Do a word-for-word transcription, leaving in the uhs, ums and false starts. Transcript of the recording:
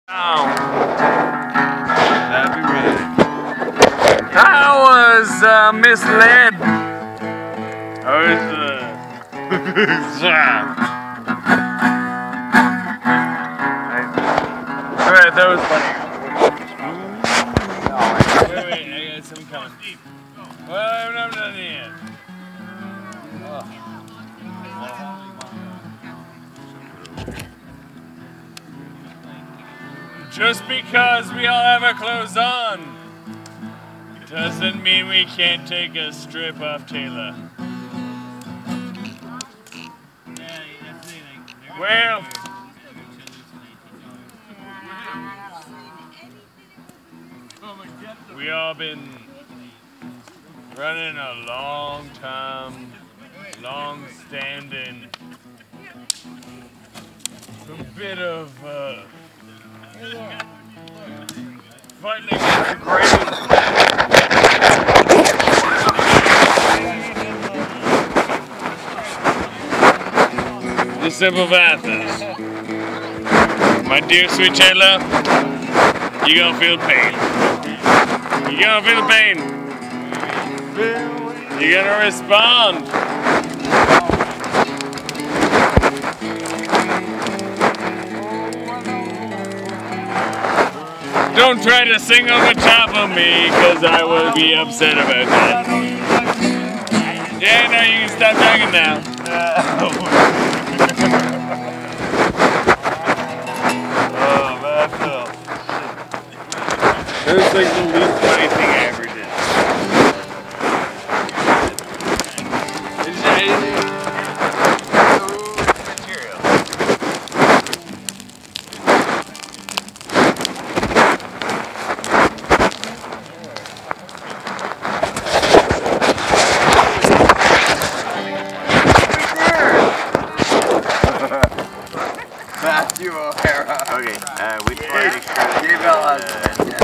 Oh. That'd be right. I was uh, misled. I was uh... Alright, that was funny. Wait, wait, I got some coming. Well, I haven't done it yet. Just because we all have our clothes on doesn't mean we can't take a strip off Taylor. Well, we all been running a long time, long standing, a bit of uh, fighting against the grain. The simple fact is, my dear sweet Taylor, you're gonna feel pain. You're gonna feel the pain. You're gonna respond. Don't try to sing over top of me, because I will be upset about that. Yeah, no, you can stop talking now. Oh, man, Phil. That was like the least funny thing I ever did. It's anything. Material. Matthew O'Hara. Okay, uh, we Yeah. Gave out